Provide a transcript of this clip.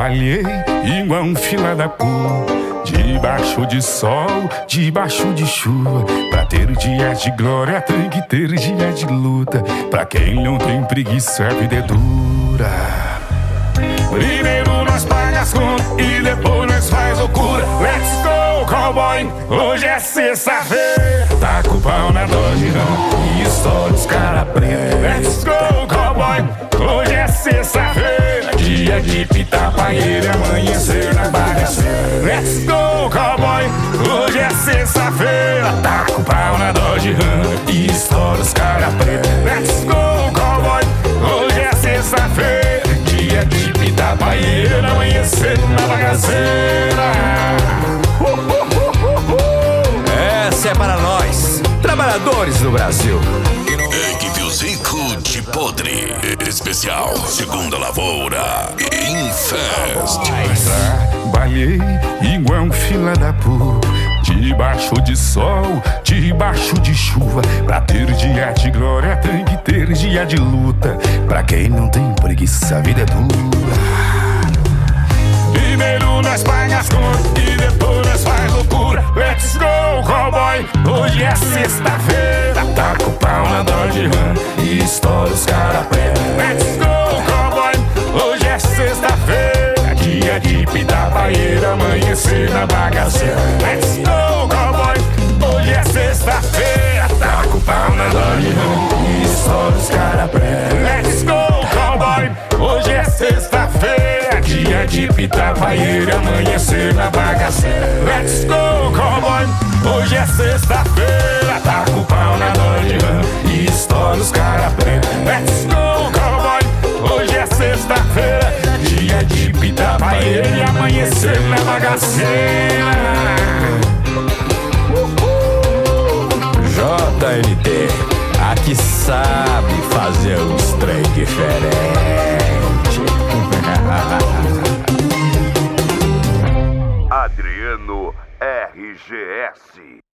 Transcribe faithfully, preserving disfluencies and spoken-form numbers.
Trabalhei igual um fila da puta, debaixo de sol, debaixo de chuva. Pra ter dia de glória tem que ter dia de luta. Pra quem não tem preguiça, a vida é dura. Primeiro nós paga as contas e depois nós faz loucura. Let's go, cowboy, hoje é sexta-feira. Tá com o pau na Dodge Ram e estoura os cara preta. Let's go, cowboy, hoje é sexta-feira. Dia de pitar paeira, amanhecer na bagaceira. Let's go, cowboy, hoje é sexta-feira. Tá com o pau na Dodge Ram e estoura os cara preta. Let's go, cowboy, hoje é sexta-feira. Dia de pitar paeira, amanhecer na bagaceira. Uh, uh, uh, uh, uh. Essa é para nós, trabalhadores do Brasil. Equipe Zico de Podre. Especial Segunda Lavoura. Infest. Trabalhei igual um fila da puta, debaixo de sol, debaixo de chuva. Pra ter dia de glória tem que ter dia de luta. Pra quem não tem preguiça, a vida é dura. Primeiro nós paga as contas e depois nós faz loucura. Let's go, cowboy, hoje é sexta-feira. Tá com o pau na Dodge Ram e estoura os cara preta. Let's go, cowboy, hoje é sexta-feira. Dia de pitar paeira, amanhecer na bagaceira. Let's go, cowboy, hoje é sexta-feira. Tá com o pau na Dodge Ram e estoura os cara preta. Let's go, cowboy, hoje é sexta-feira. Dia de pitar paeira, amanhecer na bagaceira. Let's go, cowboy, hoje é sexta-feira. Tá com o pau na Dodge Ram e estoura os cara preta. Let's go, cowboy, hoje é sexta-feira. Dia de pitar paeira e amanhecer na bagaceira. J N T, aqui sabe fazer uns trem diferentes. Adriano R G S.